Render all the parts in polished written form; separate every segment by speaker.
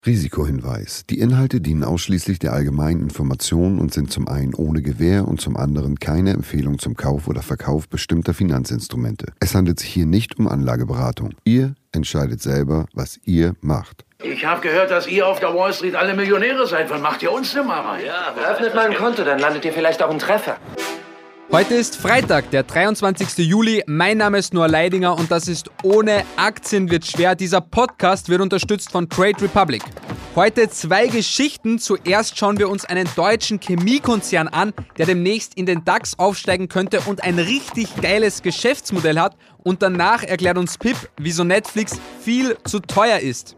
Speaker 1: Risikohinweis. Die Inhalte dienen ausschließlich der allgemeinen Information und sind zum einen ohne Gewähr und zum anderen keine Empfehlung zum Kauf oder Verkauf bestimmter Finanzinstrumente. Es handelt sich hier nicht um Anlageberatung. Ihr entscheidet selber, was ihr macht.
Speaker 2: Ich habe gehört, dass ihr auf der Wall Street alle Millionäre seid. Wann macht ihr uns denn mal rein?
Speaker 3: Ja, öffnet mal ein Konto, dann landet ihr vielleicht auch einen Treffer.
Speaker 4: Heute ist Freitag, der 23. Juli. Mein Name ist Noah Leidinger und das ist Ohne Aktien wird schwer. Dieser Podcast wird unterstützt von Trade Republic. Heute zwei Geschichten. Zuerst schauen wir uns einen deutschen Chemiekonzern an, der demnächst in den DAX aufsteigen könnte und ein richtig geiles Geschäftsmodell hat. Und danach erklärt uns Pip, wieso Netflix viel zu teuer ist.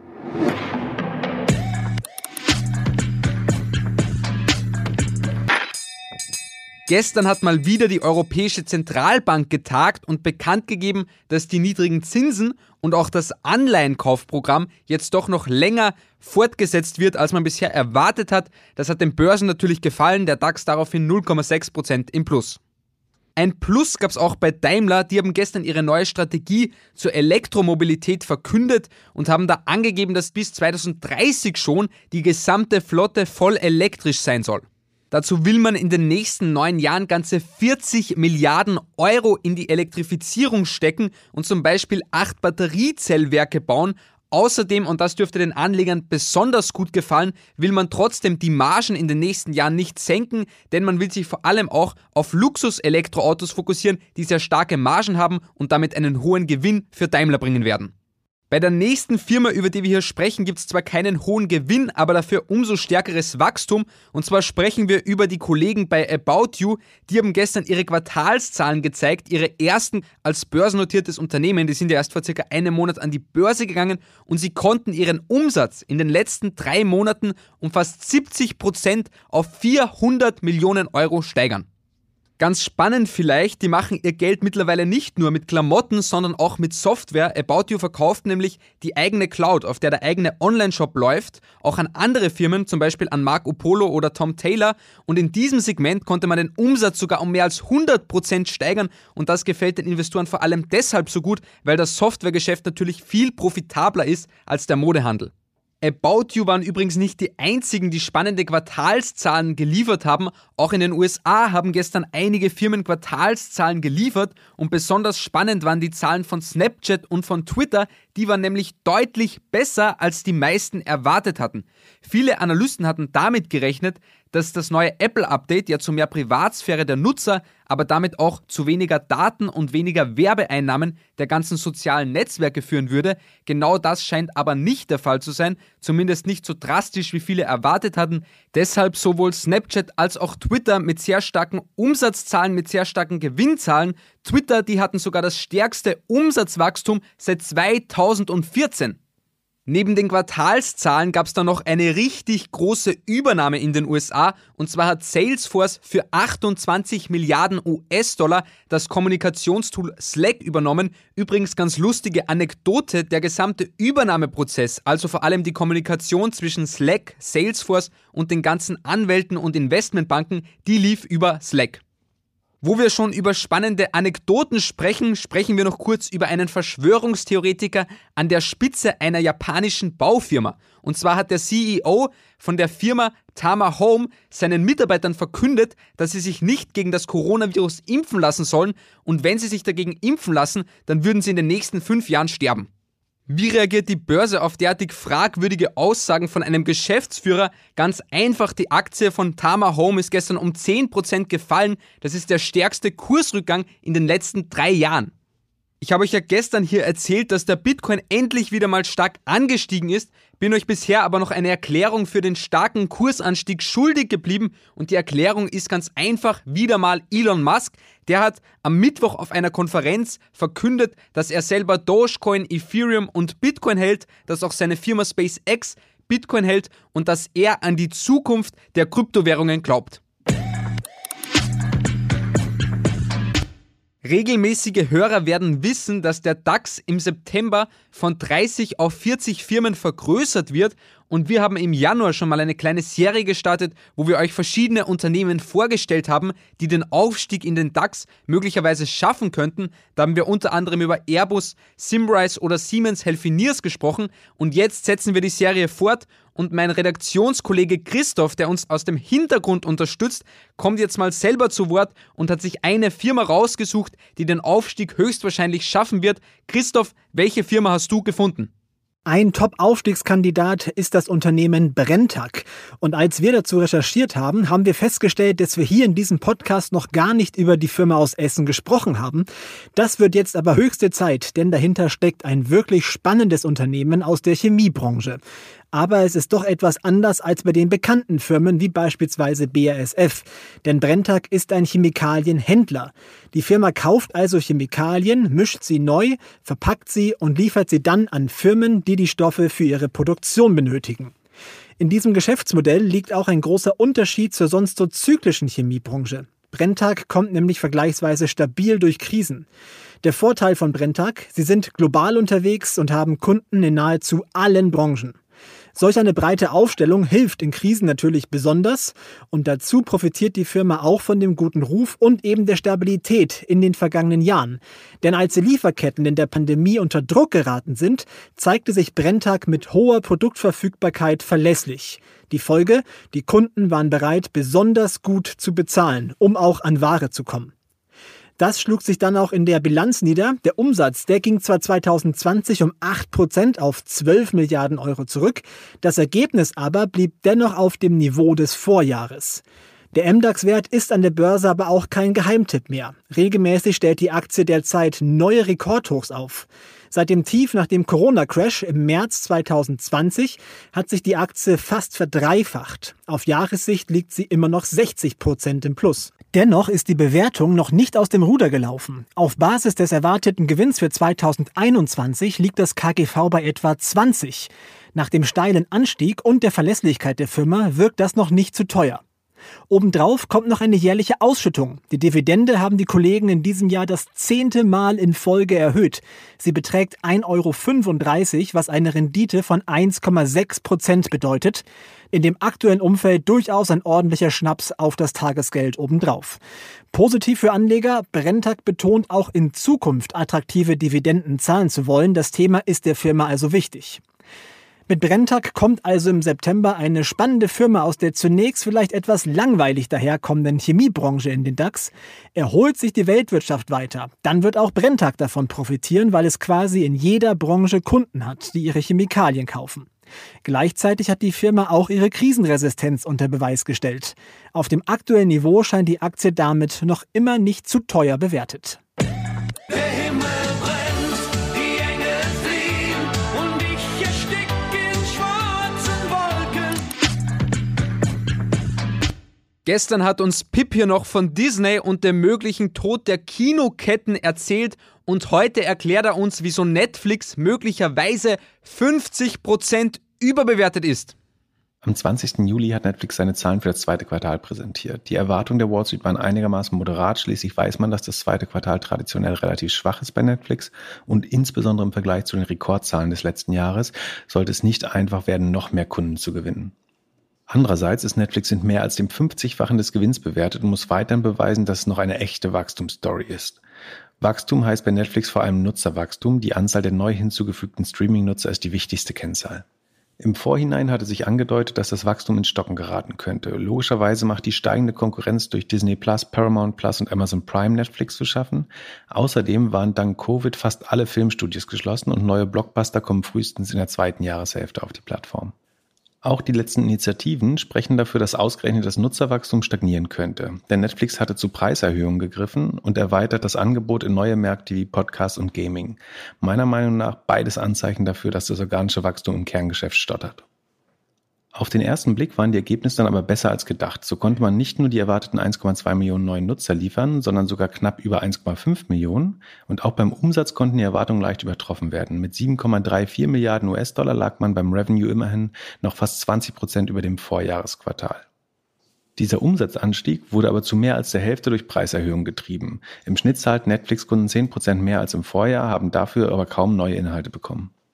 Speaker 4: Gestern hat mal wieder die Europäische Zentralbank getagt und bekannt gegeben, dass die niedrigen Zinsen und auch das Anleihenkaufprogramm jetzt doch noch länger fortgesetzt wird, als man bisher erwartet hat. Das hat den Börsen natürlich gefallen, der DAX daraufhin 0,6% im Plus. Ein Plus gab es auch bei Daimler, die haben gestern ihre neue Strategie zur Elektromobilität verkündet und haben da angegeben, dass bis 2030 schon die gesamte Flotte voll elektrisch sein soll. Dazu will man in den nächsten 9 Jahren ganze 40 Milliarden Euro in die Elektrifizierung stecken und zum Beispiel 8 Batteriezellwerke bauen. Außerdem, und das dürfte den Anlegern besonders gut gefallen, will man trotzdem die Margen in den nächsten Jahren nicht senken, denn man will sich vor allem auch auf Luxus-Elektroautos fokussieren, die sehr starke Margen haben und damit einen hohen Gewinn für Daimler bringen werden. Bei der nächsten Firma, über die wir hier sprechen, gibt es zwar keinen hohen Gewinn, aber dafür umso stärkeres Wachstum. Und zwar sprechen wir über die Kollegen bei About You. Die haben gestern ihre Quartalszahlen gezeigt, ihre ersten als börsennotiertes Unternehmen. Die sind ja erst vor circa einem Monat an die Börse gegangen und sie konnten ihren Umsatz in den letzten 3 Monaten um fast 70% auf 400 Millionen Euro steigern. Ganz spannend vielleicht, die machen ihr Geld mittlerweile nicht nur mit Klamotten, sondern auch mit Software. About You verkauft nämlich die eigene Cloud, auf der der eigene Online-Shop läuft, auch an andere Firmen, zum Beispiel an Marco Polo oder Tom Taylor. Und in diesem Segment konnte man den Umsatz sogar um mehr als 100% steigern. Und das gefällt den Investoren vor allem deshalb so gut, weil das Softwaregeschäft natürlich viel profitabler ist als der Modehandel. About You waren übrigens nicht die einzigen, die spannende Quartalszahlen geliefert haben. Auch in den USA haben gestern einige Firmen Quartalszahlen geliefert und besonders spannend waren die Zahlen von Snapchat und von Twitter. Die waren nämlich deutlich besser, als die meisten erwartet hatten. Viele Analysten hatten damit gerechnet, dass das neue Apple-Update ja zu mehr Privatsphäre der Nutzer, aber damit auch zu weniger Daten und weniger Werbeeinnahmen der ganzen sozialen Netzwerke führen würde. Genau das scheint aber nicht der Fall zu sein, zumindest nicht so drastisch, wie viele erwartet hatten. Deshalb sowohl Snapchat als auch Twitter mit sehr starken Umsatzzahlen, mit sehr starken Gewinnzahlen. Twitter, die hatten sogar das stärkste Umsatzwachstum seit 2014. Neben den Quartalszahlen gab es dann noch eine richtig große Übernahme in den USA und zwar hat Salesforce für 28 Milliarden US-Dollar das Kommunikationstool Slack übernommen. Übrigens ganz lustige Anekdote, der gesamte Übernahmeprozess, also vor allem die Kommunikation zwischen Slack, Salesforce und den ganzen Anwälten und Investmentbanken, die lief über Slack. Wo wir schon über spannende Anekdoten sprechen, sprechen wir noch kurz über einen Verschwörungstheoretiker an der Spitze einer japanischen Baufirma. Und zwar hat der CEO von der Firma Tama Home seinen Mitarbeitern verkündet, dass sie sich nicht gegen das Coronavirus impfen lassen sollen und wenn sie sich dagegen impfen lassen, dann würden sie in den nächsten 5 Jahren sterben. Wie reagiert die Börse auf derartig fragwürdige Aussagen von einem Geschäftsführer? Ganz einfach, die Aktie von Tama Home ist gestern um 10% gefallen. Das ist der stärkste Kursrückgang in den letzten 3 Jahren. Ich habe euch ja gestern hier erzählt, dass der Bitcoin endlich wieder mal stark angestiegen ist, bin euch bisher aber noch eine Erklärung für den starken Kursanstieg schuldig geblieben und die Erklärung ist ganz einfach wieder mal Elon Musk. Der hat am Mittwoch auf einer Konferenz verkündet, dass er selber Dogecoin, Ethereum und Bitcoin hält, dass auch seine Firma SpaceX Bitcoin hält und dass er an die Zukunft der Kryptowährungen glaubt. Regelmäßige Hörer werden wissen, dass der DAX im September von 30 auf 40 Firmen vergrößert wird. Und wir haben im Januar schon mal eine kleine Serie gestartet, wo wir euch verschiedene Unternehmen vorgestellt haben, die den Aufstieg in den DAX möglicherweise schaffen könnten. Da haben wir unter anderem über Airbus, Symrise oder Siemens Healthineers gesprochen. Und jetzt setzen wir die Serie fort und mein Redaktionskollege Christoph, der uns aus dem Hintergrund unterstützt, kommt jetzt mal selber zu Wort und hat sich eine Firma rausgesucht, die den Aufstieg höchstwahrscheinlich schaffen wird. Christoph, welche Firma hast du gefunden?
Speaker 5: Ein Top-Aufstiegskandidat ist das Unternehmen Brenntag. Und als wir dazu recherchiert haben, haben wir festgestellt, dass wir hier in diesem Podcast noch gar nicht über die Firma aus Essen gesprochen haben. Das wird jetzt aber höchste Zeit, denn dahinter steckt ein wirklich spannendes Unternehmen aus der Chemiebranche. Aber es ist doch etwas anders als bei den bekannten Firmen wie beispielsweise BASF. Denn Brenntag ist ein Chemikalienhändler. Die Firma kauft also Chemikalien, mischt sie neu, verpackt sie und liefert sie dann an Firmen, die die Stoffe für ihre Produktion benötigen. In diesem Geschäftsmodell liegt auch ein großer Unterschied zur sonst so zyklischen Chemiebranche. Brenntag kommt nämlich vergleichsweise stabil durch Krisen. Der Vorteil von Brenntag: Sie sind global unterwegs und haben Kunden in nahezu allen Branchen. Solch eine breite Aufstellung hilft in Krisen natürlich besonders und dazu profitiert die Firma auch von dem guten Ruf und eben der Stabilität in den vergangenen Jahren. Denn als die Lieferketten in der Pandemie unter Druck geraten sind, zeigte sich Brenntag mit hoher Produktverfügbarkeit verlässlich. Die Folge: Die Kunden waren bereit, besonders gut zu bezahlen, um auch an Ware zu kommen. Das schlug sich dann auch in der Bilanz nieder. Der Umsatz, der ging zwar 2020 um 8% auf 12 Milliarden Euro zurück, das Ergebnis aber blieb dennoch auf dem Niveau des Vorjahres. Der MDAX-Wert ist an der Börse aber auch kein Geheimtipp mehr. Regelmäßig stellt die Aktie derzeit neue Rekordhochs auf. Seit dem Tief nach dem Corona-Crash im März 2020 hat sich die Aktie fast verdreifacht. Auf Jahressicht liegt sie immer noch 60% im Plus. Dennoch ist die Bewertung noch nicht aus dem Ruder gelaufen. Auf Basis des erwarteten Gewinns für 2021 liegt das KGV bei etwa 20. Nach dem steilen Anstieg und der Verlässlichkeit der Firma wirkt das noch nicht zu teuer. Obendrauf kommt noch eine jährliche Ausschüttung. Die Dividende haben die Kollegen in diesem Jahr das 10. Mal in Folge erhöht. Sie beträgt 1,35 €, was eine Rendite von 1,6% bedeutet. In dem aktuellen Umfeld durchaus ein ordentlicher Schnaps auf das Tagesgeld obendrauf. Positiv für Anleger: Brenntag betont, auch in Zukunft attraktive Dividenden zahlen zu wollen. Das Thema ist der Firma also wichtig. Mit Brenntag kommt also im September eine spannende Firma aus der zunächst vielleicht etwas langweilig daherkommenden Chemiebranche in den DAX. Erholt sich die Weltwirtschaft weiter, dann wird auch Brenntag davon profitieren, weil es quasi in jeder Branche Kunden hat, die ihre Chemikalien kaufen. Gleichzeitig hat die Firma auch ihre Krisenresistenz unter Beweis gestellt. Auf dem aktuellen Niveau scheint die Aktie damit noch immer nicht zu teuer bewertet.
Speaker 6: Der Himmel brennt, die Engel fliehen und ich erstick in schwarzen Wolken.
Speaker 4: Gestern hat uns Pip hier noch von Disney und dem möglichen Tod der Kinoketten erzählt und heute erklärt er uns, wieso Netflix möglicherweise 50% überbewertet ist.
Speaker 7: Am 20. Juli hat Netflix seine Zahlen für das zweite Quartal präsentiert. Die Erwartungen der Wall Street waren einigermaßen moderat. Schließlich weiß man, dass das zweite Quartal traditionell relativ schwach ist bei Netflix und insbesondere im Vergleich zu den Rekordzahlen des letzten Jahres sollte es nicht einfach werden, noch mehr Kunden zu gewinnen. Andererseits ist Netflix in mehr als dem 50-fachen des Gewinns bewertet und muss weiterhin beweisen, dass es noch eine echte Wachstumsstory ist. Wachstum heißt bei Netflix vor allem Nutzerwachstum. Die Anzahl der neu hinzugefügten Streaming-Nutzer ist die wichtigste Kennzahl. Im Vorhinein hatte sich angedeutet, dass das Wachstum ins Stocken geraten könnte. Logischerweise macht die steigende Konkurrenz durch Disney+, Paramount+ und Amazon Prime Netflix zu schaffen. Außerdem waren dank Covid fast alle Filmstudios geschlossen und neue Blockbuster kommen frühestens in der zweiten Jahreshälfte auf die Plattform. Auch die letzten Initiativen sprechen dafür, dass ausgerechnet das Nutzerwachstum stagnieren könnte. Denn Netflix hatte zu Preiserhöhungen gegriffen und erweitert das Angebot in neue Märkte wie Podcast und Gaming. Meiner Meinung nach beides Anzeichen dafür, dass das organische Wachstum im Kerngeschäft stottert. Auf den ersten Blick waren die Ergebnisse dann aber besser als gedacht. So konnte man nicht nur die erwarteten 1,2 Millionen neuen Nutzer liefern, sondern sogar knapp über 1,5 Millionen. Und auch beim Umsatz konnten die Erwartungen leicht übertroffen werden. Mit 7,34 Milliarden US-Dollar lag man beim Revenue immerhin noch fast 20% über dem Vorjahresquartal. Dieser Umsatzanstieg wurde aber zu mehr als der Hälfte durch Preiserhöhungen getrieben. Im Schnitt zahlt Netflix-Kunden 10% mehr als im Vorjahr, haben dafür aber kaum neue Inhalte bekommen.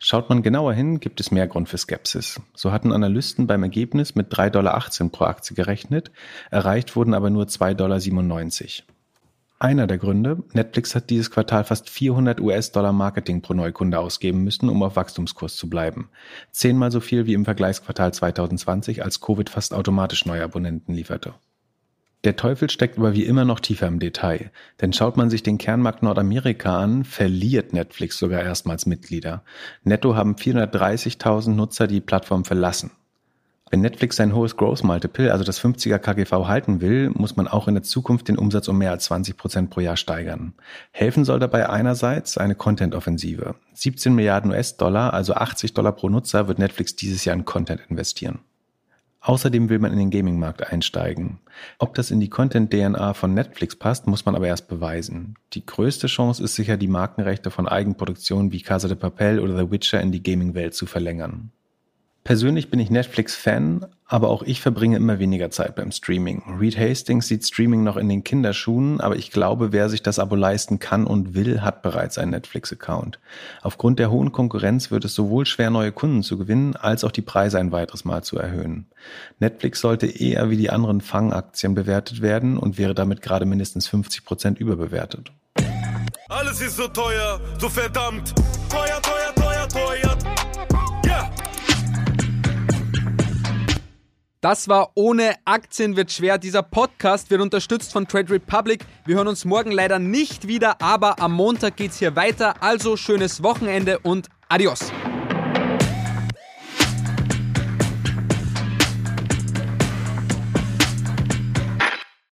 Speaker 7: Schaut man genauer hin, gibt es mehr Grund für Skepsis. So hatten Analysten beim Ergebnis mit $3,18 pro Aktie gerechnet, erreicht wurden aber nur $2,97. Einer der Gründe, Netflix hat dieses Quartal fast $400 Marketing pro Neukunde ausgeben müssen, um auf Wachstumskurs zu bleiben. 10-mal so viel wie im Vergleichsquartal 2020, als Covid fast automatisch neue Abonnenten lieferte. Der Teufel steckt aber wie immer noch tiefer im Detail, denn schaut man sich den Kernmarkt Nordamerika an, verliert Netflix sogar erstmals Mitglieder. Netto haben 430.000 Nutzer die Plattform verlassen. Wenn Netflix sein hohes Growth Multiple, also das 50er KGV, halten will, muss man auch in der Zukunft den Umsatz um mehr als 20% pro Jahr steigern. Helfen soll dabei einerseits eine Content-Offensive. 17 Milliarden US-Dollar, also $80 pro Nutzer, wird Netflix dieses Jahr in Content investieren. Außerdem will man in den Gaming-Markt einsteigen. Ob das in die Content-DNA von Netflix passt, muss man aber erst beweisen. Die größte Chance ist sicher, die Markenrechte von Eigenproduktionen wie Casa de Papel oder The Witcher in die Gaming-Welt zu verlängern. Persönlich bin ich Netflix-Fan, aber auch ich verbringe immer weniger Zeit beim Streaming. Reed Hastings sieht Streaming noch in den Kinderschuhen, aber ich glaube, wer sich das Abo leisten kann und will, hat bereits einen Netflix-Account. Aufgrund der hohen Konkurrenz wird es sowohl schwer, neue Kunden zu gewinnen, als auch die Preise ein weiteres Mal zu erhöhen. Netflix sollte eher wie die anderen Fangaktien bewertet werden und wäre damit gerade mindestens 50% überbewertet.
Speaker 6: Alles ist so teuer, so verdammt teuer, teuer, teuer, teuer. Ja!
Speaker 4: Das war Ohne Aktien wird schwer. Dieser Podcast wird unterstützt von Trade Republic. Wir hören uns morgen leider nicht wieder, aber am Montag geht's hier weiter. Also schönes Wochenende und adios.